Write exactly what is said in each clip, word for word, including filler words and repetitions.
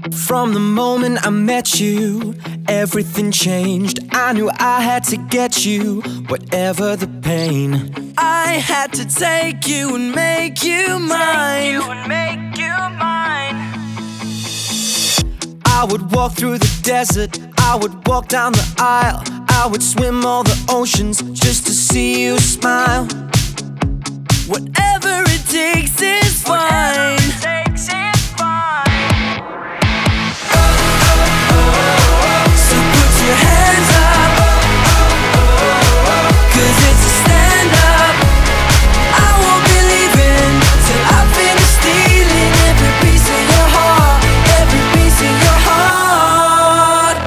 From the moment I met you, everything changed. I knew I had to get you, whatever the pain. I had to take you and make you mine. Take you and make you mine. I would walk through the desert, I would walk down the aisle, I would swim all the oceans just to see you smile. Whatever it takes is fine. Whatever it takes is fine. So put your hands up, 'cause it's a stand up. I won't be leaving till I finish stealing every piece of your heart, every piece of your heart.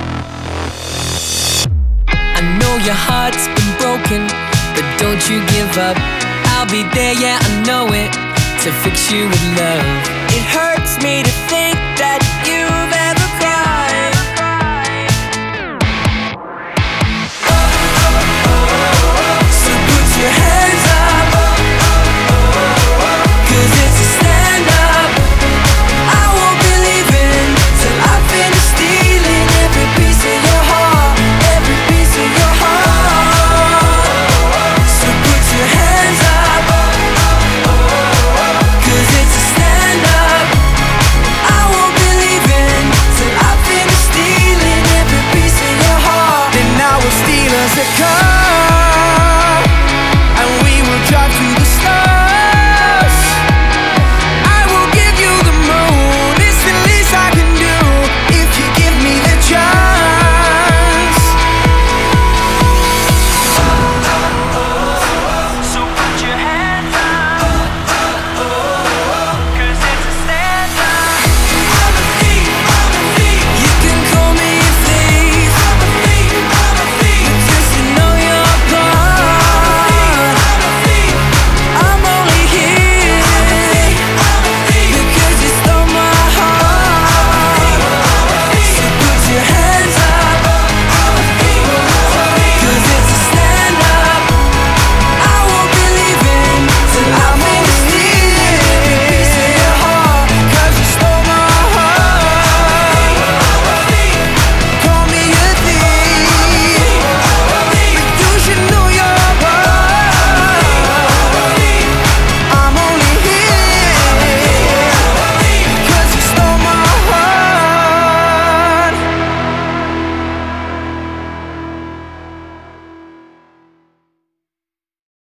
I know your heart's been broken, but don't you give up. I'll be there, yeah, I know it, to fix you with love. It hurts me to think